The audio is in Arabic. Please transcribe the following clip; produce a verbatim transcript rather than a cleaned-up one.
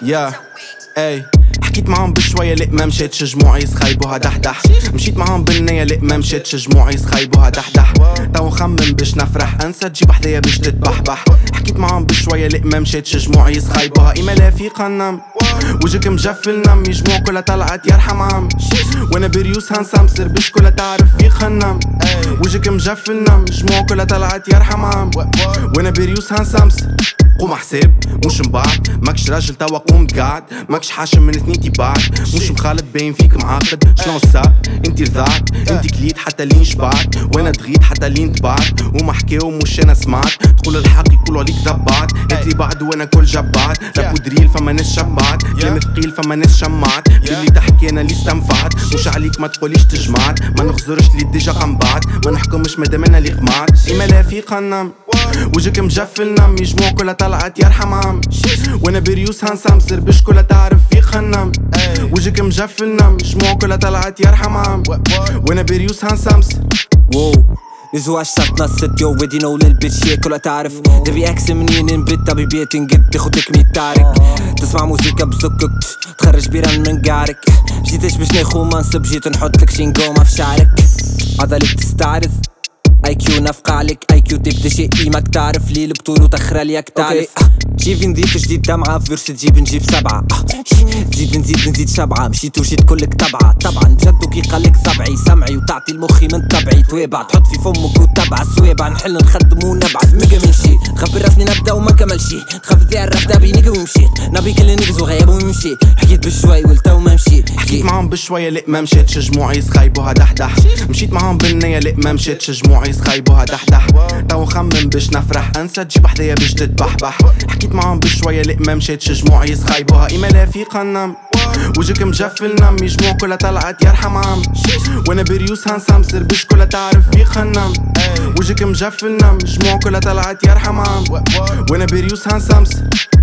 يا اي حكيت معهم بشوية لق ما مشيتش جموعي يسخيبوها دحدح. مشيت معهم بالنية لق ما مشيتش جموعي يسخيبوها دحدح. تو نخمم باش نفرح انسى تجيب حدايا باش تتبحبح. حكيت معهم بشوية لق ما مشيتش جموعي يسخيبوها إما لا في قنم وجهك مجفل نمي جموع كلها طلعت يرحم عم. وانا بريوس هنسمسر باش كلها تعرف في خنم وجهك مجفل نمي جموع كلها طلعت يرحم عم. وانا بريوس هنسمسر قوم حساب مش مبعد ماكش راجل توا قوم قاعد ماكش حاشم من اثنين بعد مش مخالط باين فيك معقد شنو الساعة انتي رضعت انتي كليت حتى لين شبعت وانا دغيت حتى لين تبعت وما حكاو مش انا سمعت تقول الحق يقولوا عليك ذبعت انتي بعد وانا كل جبعت راب ودريل فما ناس شبعت كلام ثقيل فما ناس شمعت اللي تحكي انا اللي استنفعت مش عليك ما تقوليش تجمعت ما نخزرش اللي ديجا قنبعت ما نحكمش مادام انا اللي قمعت اما لا في قنم وجهك مجفل نمي جموع كلها طلعت يرحم عم. وانا بريوس هنسمسر باش كلها تعرف في خنم وجهك مجفل نمي جموع كلها طلعت يرحم عم. وانا بريوس هنسمسر واو نزوع الشرط نصت يو ودي نو للبيت شي كلها تعرف دبي اكس منين نبت طبي بيت نقد تاخدك ميت تارك تسمع موسيقى بزكك تخرج بيران من قارك جيتش باش ناخو منصب جيت نحطلك شينقومة في شعرك عضلك تستعرض اي كيو نفقع عليك اي كيو تبدا شيء ماك تعرف لي البطول وتخرى ليك تعرف جيب نضيف جديد دمعة فيرس تجيب نجيب سبعة نزيد نزيد نزيد سبعة مشيت وجيت كلك تبعة طبعا جدو كي قالك سبعي سمعي وتعطي المخي من طبعي توابع تحط في فمك وتبع السوابع نحل نخدم ونبعث ميجا من شي تخبر رسمي نبدا وما كمل شي تخاف ذي عرف دابي نيجا ومشيت نبي كل نيجز وغياب ومشي حكيت بشوي ولتو ما مشي حكيت معهم بشوية لق ما مشيتش جموعي يسخيبوها دحدح. مشيت معهم بالنية لق ما مشيتش جموعي يسخيبوها دحدح. تو نخمم باش نفرح انسى تجيب حدايا باش تتبحبح. حكيت معهم بشوية لق ما مشيتش جموعي يسخيبوها إما لا في قنم وجهك مجفل نمي جموع كلها طلعت يرحم عم. وانا بريوس هنسمسر باش كلها تعرف في خنم وجهك مجفل نمي جموع كلها طلعت يرحم عم. وانا بريوس هنسمسر